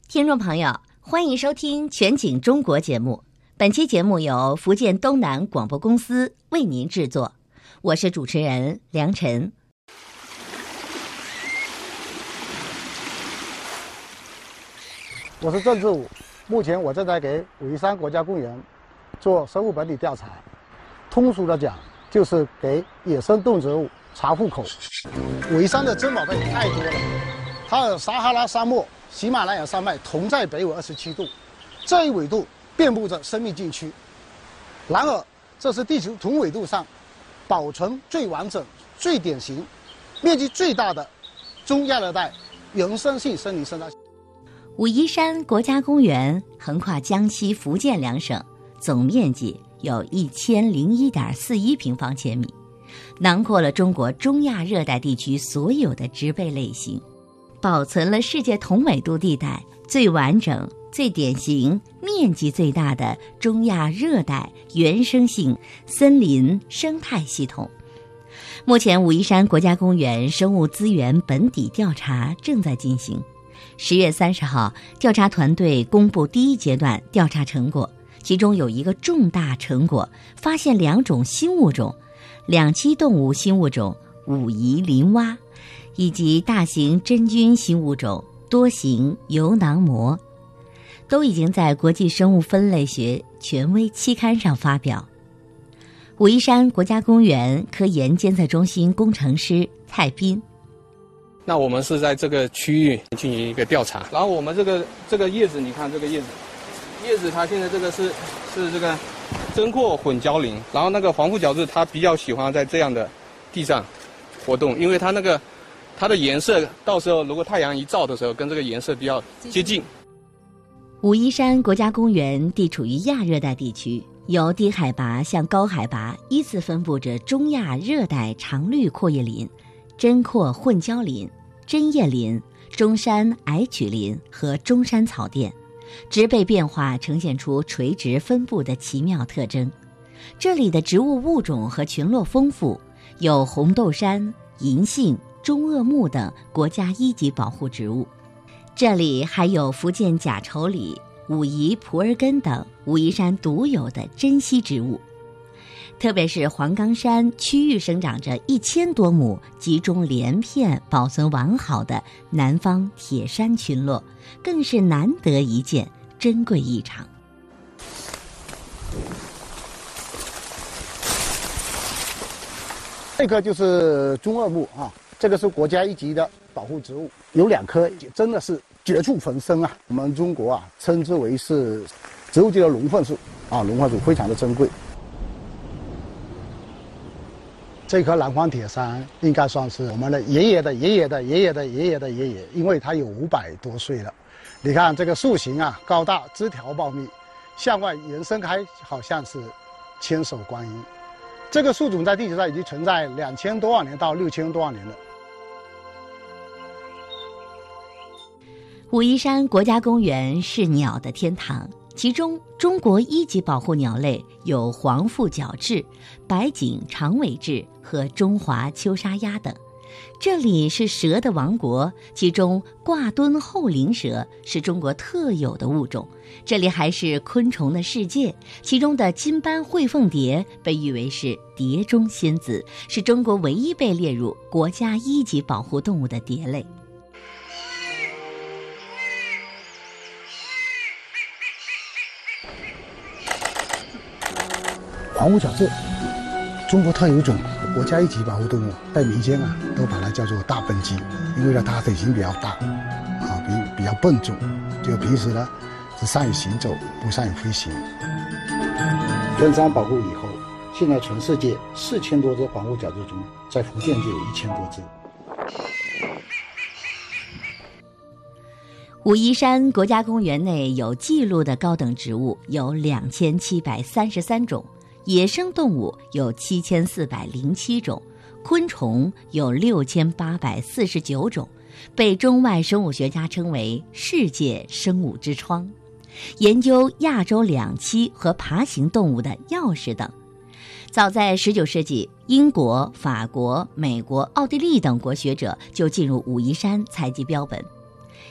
听众朋友，欢迎收听全景中国节目。本期节目由福建东南广播公司为您制作，我是主持人梁晨。 我是郑志武，目前我正在给武夷山国家公园做生物本体调查。通俗的讲，就是给野生动植物查户口。武夷山的珍宝贝太多了，它和撒哈拉沙漠、喜马拉雅山脉同在北纬27度，这一纬度遍布着生命禁区。然而，这是地球同纬度上保存最完整、最典型、面积最大的中亚热带原生性森林生态。 武夷山国家公园横跨江西、福建两省，总面积有1001.41平方千米，囊括了中国中亚热带地区所有的植被类型，保存了世界同纬度地带最完整、最典型、面积最大的中亚热带原生性森林生态系统。目前，武夷山国家公园生物资源本底调查正在进行。10月30号，调查团队公布第一阶段调查成果，其中有一个重大成果，发现2种新物种，两栖动物新物种武夷林蛙，以及大型真菌新物种多形油囊膜，都已经在国际生物分类学权威期刊上发表。武夷山国家公园科研监测中心工程师蔡斌， 那我们是在这个区域进行一个调查，然后我们这个叶子，你看这个叶子它现在这个是这个针阔混交林，然后那个黄腹角质它比较喜欢在这样的地上活动，因为它的颜色到时候如果太阳一照的时候，跟这个颜色比较接近。 武夷山国家公园地处于亚热带地区，由低海拔向高海拔依次分布着中亚热带常绿阔叶林、针阔混交林、针叶林、中山矮曲林和中山草甸，植被变化呈现出垂直分布的奇妙特征。这里的植物物种和群落丰富，有红豆杉、银杏、中萼木等国家1级保护植物。这里还有福建假丑李、武夷蒲儿根等武夷山独有的珍稀植物。特别是黄冈山区域生长着1000多亩集中连片保存完好的南方铁杉群落，更是难得一见，珍贵异常。 这棵就是中萼木啊，这个是国家1级的保护植物，有2棵真的是绝处逢生啊！我们中国称之为是植物界的龙凤树啊，龙凤树非常的珍贵。这棵南方铁杉应该算是我们的爷爷的爷爷的爷爷的爷爷的爷爷，因为它有500多岁了。你看这个树形高大，枝条茂密，向外延伸开，好像是千手观音。这个树种在地球上已经存在2000多万年到6000多万年了。 武夷山国家公园是鸟的天堂，其中中国1级保护鸟类有黄腹角雉、白颈长尾雉和中华秋沙鸭等。这里是蛇的王国，其中挂墩厚鳞蛇是中国特有的物种。这里还是昆虫的世界，其中的金斑喙凤蝶被誉为是蝶中仙子，是中国唯一被列入国家1级保护动物的蝶类。 黄腹角雉，中国特有种，国家1级保护动物，在民间都把它叫做大笨鸡，因为它体型比较大，比较笨重，就平时只善于行走，不善于飞行。分山保护以后，现在全世界4000多只黄腹角雉中，在福建就有1000多只。 武夷山国家公园内有记录的高等植物有2733种，野生动物有7407种，昆虫有6849种，被中外生物学家称为世界生物之窗，研究亚洲两栖和爬行动物的钥匙等。早在19世纪，英国、法国、美国、奥地利等国学者就进入武夷山采集标本。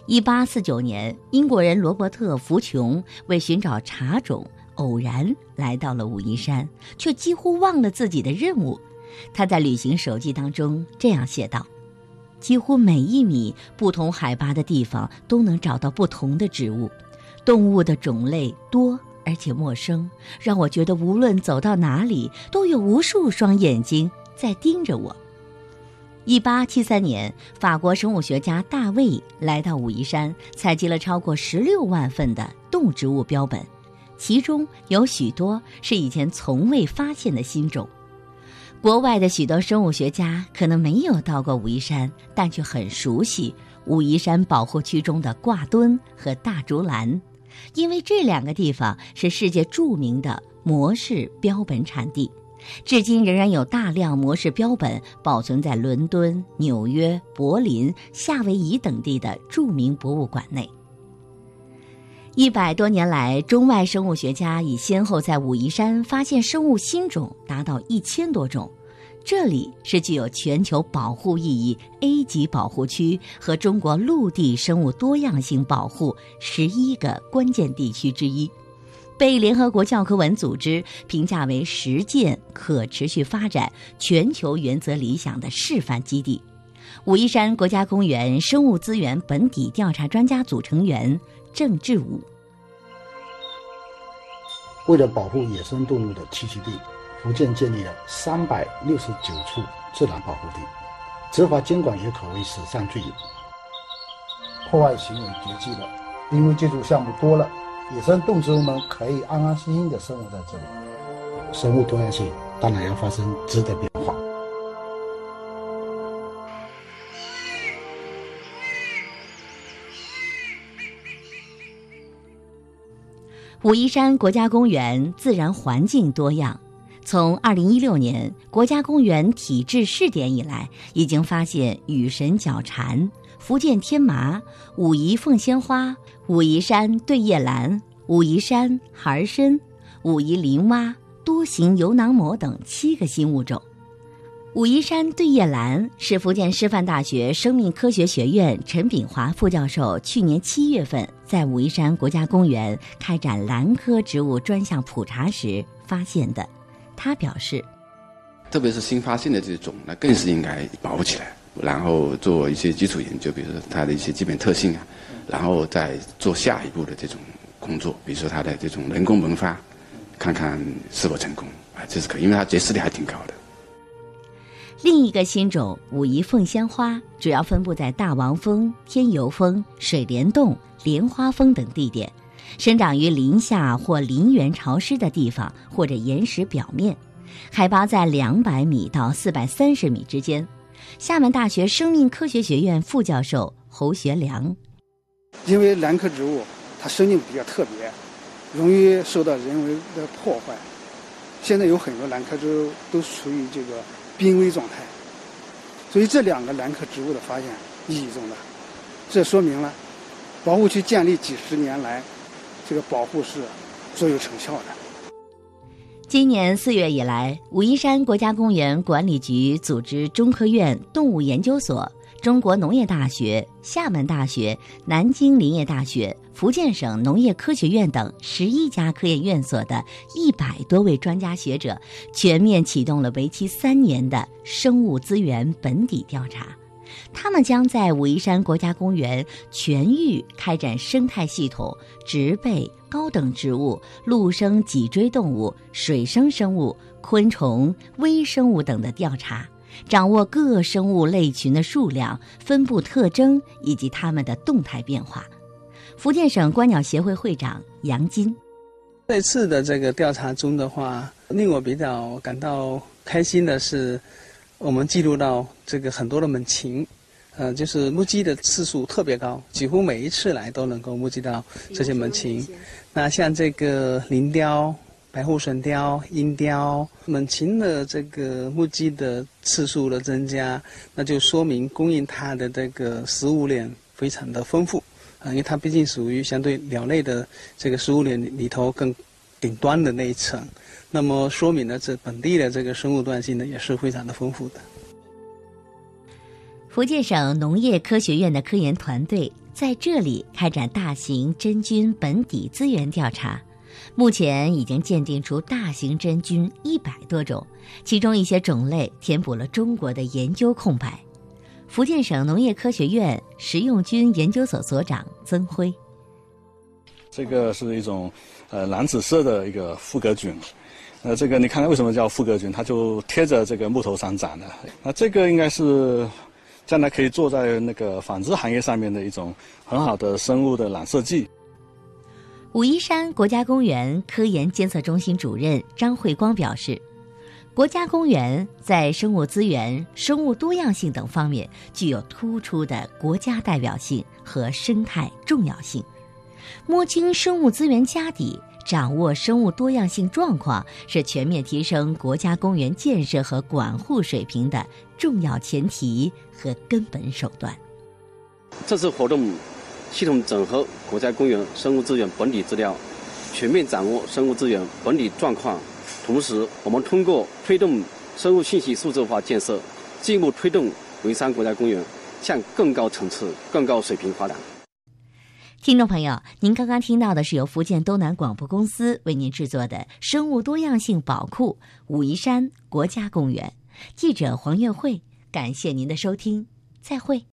1849年，英国人罗伯特·福琼为寻找茶种，偶然来到了武夷山，却几乎忘了自己的任务。他在旅行手记当中这样写道：几乎每1米不同海拔的地方都能找到不同的植物，动物的种类多而且陌生，让我觉得无论走到哪里，都有无数双眼睛在盯着我。1873年，法国生物学家大卫来到武夷山，采集了超过16万份的动植物标本，其中有许多是以前从未发现的新种。国外的许多生物学家可能没有到过武夷山，但却很熟悉武夷山保护区中的挂墩和大竹篮，因为这2个地方是世界著名的模式标本产地。至今仍然有大量模式标本保存在伦敦、纽约、柏林、夏威夷等地的著名博物馆内。100多年来，中外生物学家已先后在武夷山发现生物新种达到1000多种。这里是具有全球保护意义 A 级保护区和中国陆地生物多样性保护11个关键地区之一，被联合国教科文组织评价为实践可持续发展全球原则理想的示范基地。武夷山国家公园生物资源本底调查专家组成员郑志武。 为了保护野生动物的栖息地，福建建立了369处自然保护地，执法监管也可谓史上最严。破坏行为绝迹了，因为建筑项目多了，野生动植物们可以安安心心地生活在这里，生物多样性当然要发生质的变化。 武夷山国家公园自然环境多样，从2016年国家公园体制试点以来，已经发现羽神角蝉、福建天麻、武夷凤仙花、武夷山对叶兰、武夷山孩参、武夷林蛙、多形油囊膜等7个新物种。武夷山对叶兰是福建师范大学生命科学学院陈炳华副教授去年7月份在武夷山国家公园开展兰科植物专项普查时发现的。他表示， 特别是新发现的这种，那更是应该保护起来，然后做一些基础研究，比如说它的一些基本特性啊，然后再做下一步的这种工作，比如说它的这种人工萌发，看看是否成功啊，这是可以，因为它结实力还挺高的。 另一个新种武夷凤仙花主要分布在大王峰、天游峰、水帘洞、莲花峰等地点，生长于林下或林源潮湿的地方或者岩石表面，海拔在200米到430米之间。厦门大学生命科学学院副教授侯学良， 因为兰科植物它生命比较特别，容易受到人为的破坏，现在有很多兰科植物都处于这个濒危状态，所以这2个兰科植物的发现意义重大。这说明了保护区建立几十年来，这个保护是最有成效的。 今年4月以来，武夷山国家公园管理局组织中科院动物研究所、中国农业大学、厦门大学、南京林业大学、福建省农业科学院等11家科研院所的100多位专家学者，全面启动了为期3年的生物资源本底调查。他们将在武夷山国家公园全域开展生态系统、植被、高等植物、陆生脊椎动物、水生生物、昆虫、微生物等的调查，掌握各生物类群的数量、分布特征以及它们的动态变化。福建省观鸟协会会长杨金， 这次的这个调查中的话，令我比较感到开心的是，我们记录到这个很多的猛禽，就是目击的次数特别高，几乎每一次来都能够目击到这些猛禽。那像这个林雕、白护笋雕、鹰雕，猛禽的这个目击的次数的增加，那就说明供应它的这个食物链非常的丰富，因为它毕竟属于相对鸟类的这个食物链里头更顶端的那一层，那么说明了这本地的这个生物多样性呢也是非常的丰富的。 福建省农业科学院的科研团队在这里开展大型真菌本底资源调查，目前已经鉴定出大型真菌100多种，其中一些种类填补了中国的研究空白。福建省农业科学院食用菌研究所所长曾辉： 这个是一种蓝紫色的一个复革菌。这个你看看为什么叫复革菌，它就贴着这个木头上长的。那这个应该是将来可以做在那个纺织行业上面的一种很好的生物的染色剂。 武夷山国家公园科研监测中心主任张慧光表示，国家公园在生物资源、生物多样性等方面具有突出的国家代表性和生态重要性。摸清生物资源家底，掌握生物多样性状况，是全面提升国家公园建设和管护水平的重要前提和根本手段。 这次活动系统整合国家公园生物资源本底资料，全面掌握生物资源本底状况。同时，我们通过推动生物信息数字化建设，进一步推动武夷山国家公园向更高层次、更高水平发展。 听众朋友，您刚刚听到的是由福建东南广播公司为您制作的《生物多样性宝库——武夷山国家公园》，记者黄月慧，感谢您的收听，再会。